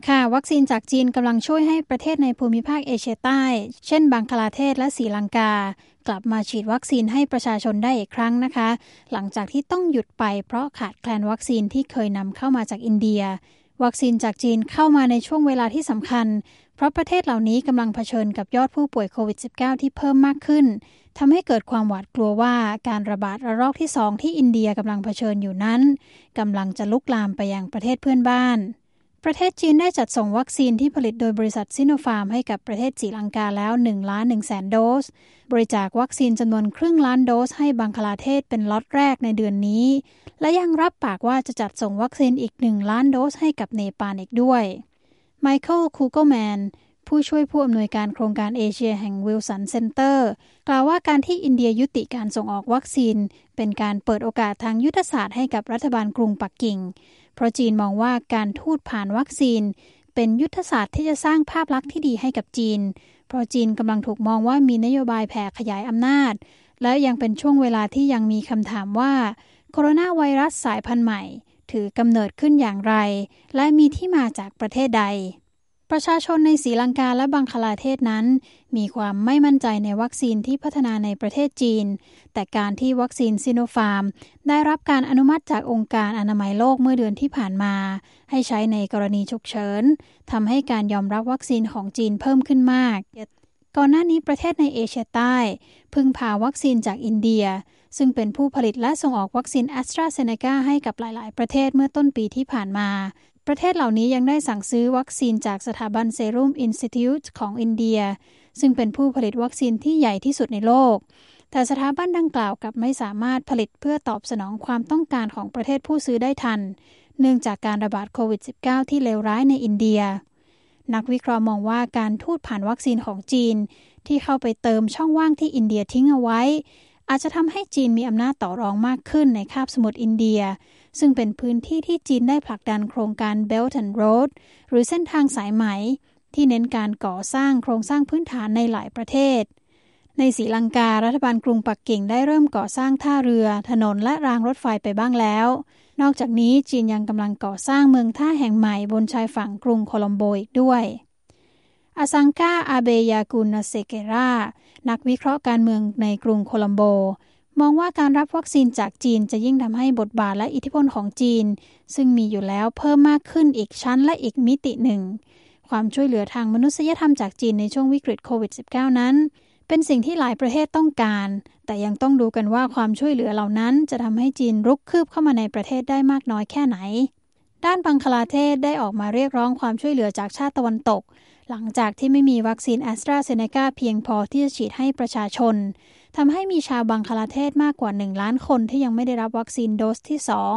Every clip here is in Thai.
ค่ะวัคซีนจากจีนกำลังช่วยให้ประเทศในภูมิภาคเอเชียใต้เช่นบังคลาเทศและศรีลังกากลับมาฉีดวัคซีนให้ประชาชนได้อีกครั้งนะคะหลังจากที่ต้องหยุดไปเพราะขาดแคลนวัคซีนที่เคยนำเข้ามาจากอินเดียวัคซีนจากจีนเข้ามาในช่วงเวลาที่สำคัญเพราะประเทศเหล่านี้กำลังเผชิญกับยอดผู้ป่วยโควิด -19 ที่เพิ่มมากขึ้นทำให้เกิดความหวาดกลัวว่าการระบาดระลอกที่2ที่อินเดียกำลังเผชิญอยู่นั้นกำลังจะลุกลามไปยังประเทศเพื่อนบ้านประเทศจีนได้จัดส่งวัคซีนที่ผลิตโดยบริษัทซิโนฟาร์มให้กับประเทศศรีลังกาแล้ว 1,100,000 โดสบริจาควัคซีนจำนวน500,000 โดสให้บังคลาเทศเป็นล็อตแรกในเดือนนี้และยังรับปากว่าจะจัดส่งวัคซีนอีก1,000,000 โดสให้กับเนปาลอีกด้วยไมเคิล คูเกิลแมนผู้ช่วยผู้อำนวยการโครงการเอเชียแห่งวิลสันเซ็นเตอร์กล่าวว่าการที่อินเดียยุติการส่งออกวัคซีนเป็นการเปิดโอกาสทางยุทธศาสตร์ให้กับรัฐบาลกรุงปักกิ่งเพราะจีนมองว่าการทูตผ่านวัคซีนเป็นยุทธศาสตร์ที่จะสร้างภาพลักษณ์ที่ดีให้กับจีนเพราะจีนกำลังถูกมองว่ามีนโยบายแผ่ขยายอำนาจและยังเป็นช่วงเวลาที่ยังมีคำถามว่าโคโรนาไวรัสสายพันธุ์ใหม่ถือกำเนิดขึ้นอย่างไรและมีที่มาจากประเทศใดประชาชนในศรีลังกาและบังคลาเทศนั้นมีความไม่มั่นใจในวัคซีนที่พัฒนาในประเทศจีนแต่การที่วัคซีนซิโนฟาร์มได้รับการอนุมัติจากองค์การอนามัยโลกเมื่อเดือนที่ผ่านมาให้ใช้ในกรณีฉุกเฉินทำให้การยอมรับวัคซีนของจีนเพิ่มขึ้นมากก่อนหน้านี้ประเทศในเอเชียใต้พึ่งพาวัคซีนจากอินเดียซึ่งเป็นผู้ผลิตและส่งออกวัคซีนแอสตราเซเนกาให้กับหลายๆประเทศเมื่อต้นปีที่ผ่านมาประเทศเหล่านี้ยังได้สั่งซื้อวัคซีนจากสถาบันเซรุ่มอินสติทิวต์ของอินเดียซึ่งเป็นผู้ผลิตวัคซีนที่ใหญ่ที่สุดในโลกแต่สถาบันดังกล่าวกลับไม่สามารถผลิตเพื่อตอบสนองความต้องการของประเทศผู้ซื้อได้ทันเนื่องจากการระบาดโควิด -19 ที่เลวร้ายในอินเดียนักวิเคราะห์มองว่าการทูตผ่านวัคซีนของจีนที่เข้าไปเติมช่องว่างที่อินเดียทิ้งเอาไว้อาจจะทำให้จีนมีอำนาจต่อรองมากขึ้นในคาบสมุทรอินเดียซึ่งเป็นพื้นที่ที่จีนได้ผลักดันโครงการ Belt and Road หรือเส้นทางสายไหมที่เน้นการก่อสร้างโครงสร้างพื้นฐานในหลายประเทศในศรีลังการัฐบาลกรุงปักกิ่งได้เริ่มก่อสร้างท่าเรือถนนและรางรถไฟไปบ้างแล้วนอกจากนี้จีนยังกำลังก่อสร้างเมืองท่าแห่งใหม่บนชายฝั่งกรุงโคลัมโบอีกด้วยอาซังกา อาเบยากุนเซเกรานักวิเคราะห์การเมืองในกรุงโคลัมโบมองว่าการรับวัคซีนจากจีนจะยิ่งทำให้บทบาทและอิทธิพลของจีนซึ่งมีอยู่แล้วเพิ่มมากขึ้นอีกชั้นและอีกมิติหนึ่งความช่วยเหลือทางมนุษยธรรมจากจีนในช่วงวิกฤตโควิด -19 นั้นเป็นสิ่งที่หลายประเทศต้องการแต่ยังต้องดูกันว่าความช่วยเหลือเหล่านั้นจะทำให้จีนรุกคืบเข้ามาในประเทศได้มากน้อยแค่ไหนด้านบังคลาเทศได้ออกมาเรียกร้องความช่วยเหลือจากชาติตะวันตกหลังจากที่ไม่มีวัคซีนแอสตราเซเนกาเพียงพอที่จะฉีดให้ประชาชนทำให้มีชาวบังคลาเทศมากกว่า1 ล้านคนที่ยังไม่ได้รับวัคซีนโดสที่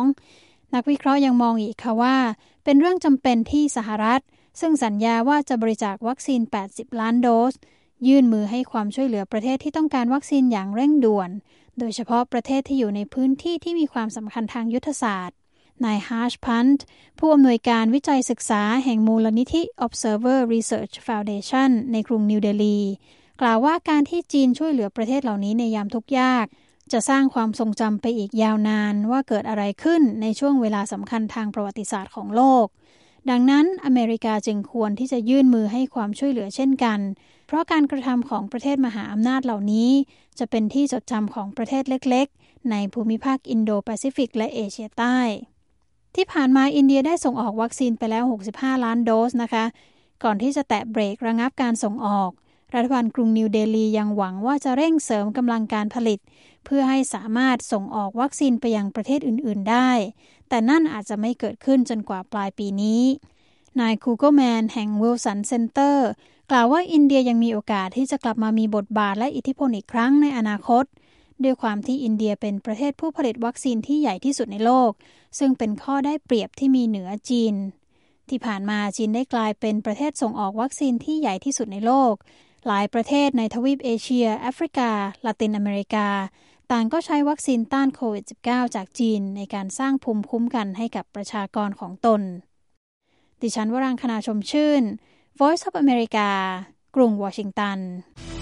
2นักวิเคราะห์ยังมองอีกค่ะว่าเป็นเรื่องจำเป็นที่สหรัฐซึ่งสัญญาว่าจะบริจาควัคซีน80 ล้านโดสยื่นมือให้ความช่วยเหลือประเทศที่ต้องการวัคซีนอย่างเร่งด่วนโดยเฉพาะประเทศที่อยู่ในพื้นที่ที่มีความสำคัญทางยุทธศาสตร์นายฮาร์ชพันต์ผู้อำนวยการวิจัยศึกษาแห่งมูลนิธิ Observer Research Foundation ในกรุงนิวเดลีกล่าวว่าการที่จีนช่วยเหลือประเทศเหล่านี้ในยามทุกข์ยากจะสร้างความทรงจำไปอีกยาวนานว่าเกิดอะไรขึ้นในช่วงเวลาสำคัญทางประวัติศาสตร์ของโลกดังนั้นอเมริกาจึงควรที่จะยื่นมือให้ความช่วยเหลือเช่นกันเพราะการกระทำของประเทศมหาอำนาจเหล่านี้จะเป็นที่จดจำของประเทศเล็กๆในภูมิภาคอินโดแปซิฟิกและเอเชียใต้ที่ผ่านมาอินเดียได้ส่งออกวัคซีนไปแล้ว65 ล้านโดสนะคะก่อนที่จะแตะเบรกระงับการส่งออกรัฐบาลกรุงนิวเดลียังหวังว่าจะเร่งเสริมกำลังการผลิตเพื่อให้สามารถส่งออกวัคซีนไปยังประเทศอื่นๆได้แต่นั่นอาจจะไม่เกิดขึ้นจนกว่าปลายปีนี้นายคูเกิลแมนแห่งวิลสันเซ็นเตอร์กล่าวว่าอินเดียยังมีโอกาสที่จะกลับมามีบทบาทและอิทธิพลอีกครั้งในอนาคตด้วยความที่อินเดียเป็นประเทศผู้ผลิตวัคซีนที่ใหญ่ที่สุดในโลกซึ่งเป็นข้อได้เปรียบที่มีเหนือจีนที่ผ่านมาจีนได้กลายเป็นประเทศส่งออกวัคซีนที่ใหญ่ที่สุดในโลกหลายประเทศในทวีปเอเชียแอฟริกาละตินอเมริกาต่างก็ใช้วัคซีนต้านโควิด -19 จากจีนในการสร้างภูมิคุ้มกันให้กับประชากรของตนดิฉันวรังคณาชมชื่น Voice of America กรุงวอชิงตัน